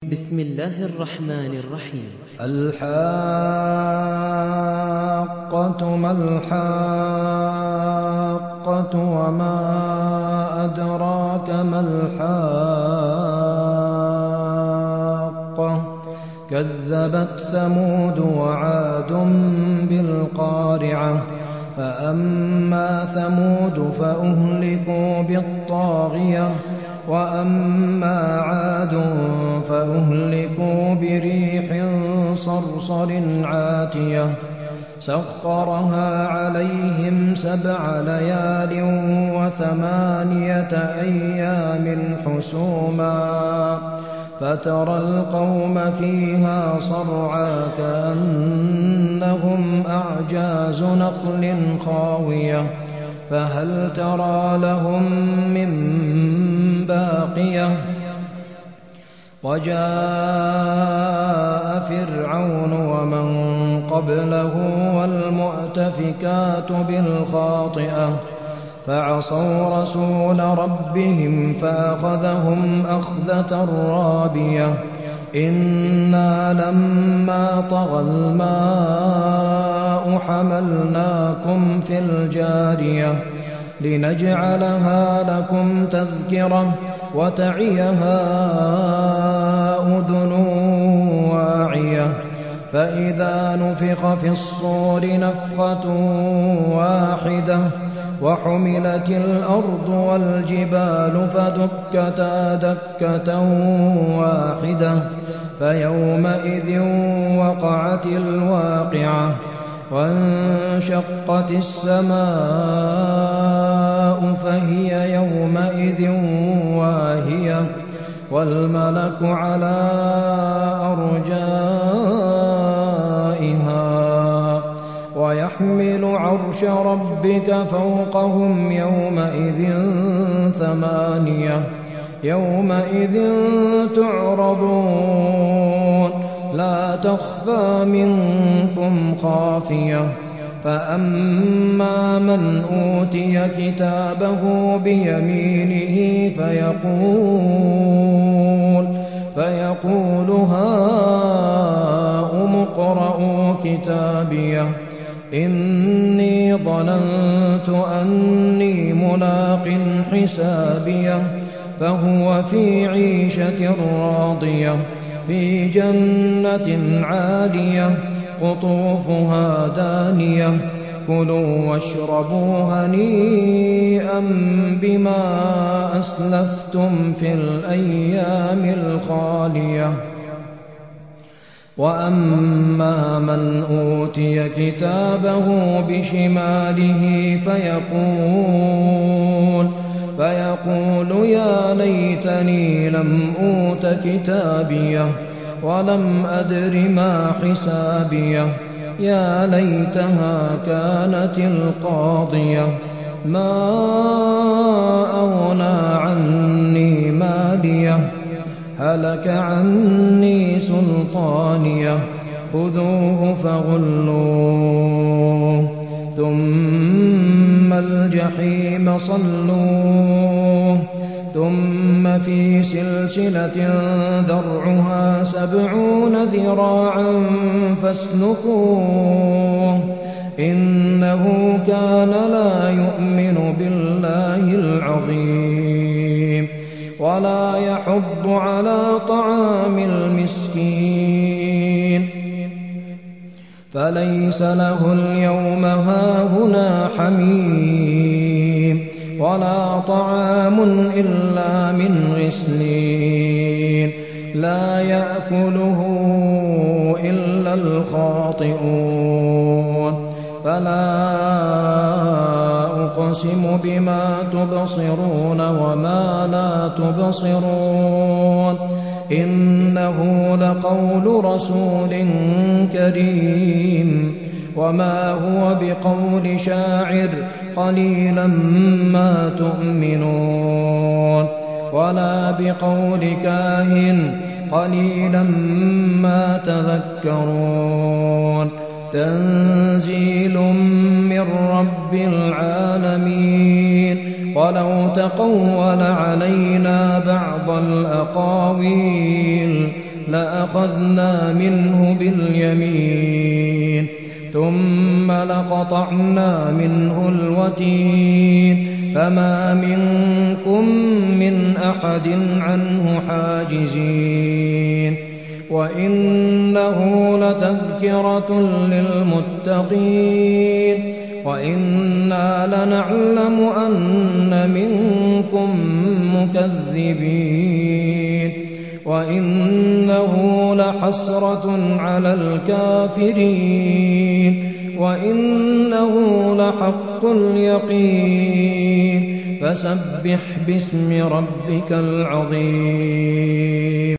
بسم الله الرحمن الرحيم. الحاقة ما الحاقة وما أدراك ما الحاقة كذبت ثمود وعاد بالقارعة فأما ثمود فأهلكوا بالطاغية وأما عاد فأهلكوا بريح صرصر عاتية سخرها عليهم 7 ليال و8 أيام حسوما فترى القوم فيها صرعى كأنهم أعجاز نخل خاوية فهل ترى لهم من باقية وجاء فرعون ومن قبله والمؤتفكات بالخاطئة فعصوا رسول ربهم فأخذهم أخذة رابية إنا لما طغى الماء حملناكم في الجارية لنجعلها لكم تذكرة وتعيها أذن واعية فإذا نفخ في الصور نفخة واحدة وحملت الأرض والجبال فدكتا دكة واحدة فيومئذ وقعت الواقعة وانشقت السماء فهي يومئذ واهية والملك على أرجائها ويحمل عرش ربك فوقهم يومئذ 8 يومئذ تعرضون لا تخفى منكم خافية فأما من أوتي كتابه بيمينه فيقول هاؤم اقرءوا كتابيه إني ظننت أني ملاق حسابيه فهو في عيشة راضية في جنة عالية قطوفها دانية كلوا واشربوا هنيئا بما أسلفتم في الأيام الخالية وأما من أوتي كتابه بشماله فيقول يا ليتني لم أوت كتابيه ولم أدر ما حسابيه يا ليتها كانت القاضية ما أغنى عني ماليه هلك عني سلطانيه خذوه فغلوه ثم الجحيم صلوه ثم في سلسلة ذرعها 70 ذراعا فاسلكوه إنه كان لا يؤمن بالله العظيم ولا يحض على طعام المسكين فليس له اليوم هاهنا حميم ولا طعام إلا من غسلين لا يأكله إلا الخاطئون فلا أقسم بما تبصرون وما لا تبصرون إنه لقول رسول كريم وما هو بقول شاعر قليلا ما تؤمنون ولا بقول كاهن قليلا ما تذكرون تنزيل من رب العالمين ولو تقول علينا بعض الأقاويل لأخذنا منه باليمين ثم لقطعنا منه الوتين فما منكم من أحد عنه حاجزين وإنه لتذكرة للمتقين وإنا لنعلم أن منكم مكذبين وإنه لحسرة على الكافرين وإنه لحق اليقين فسبح باسم ربك العظيم.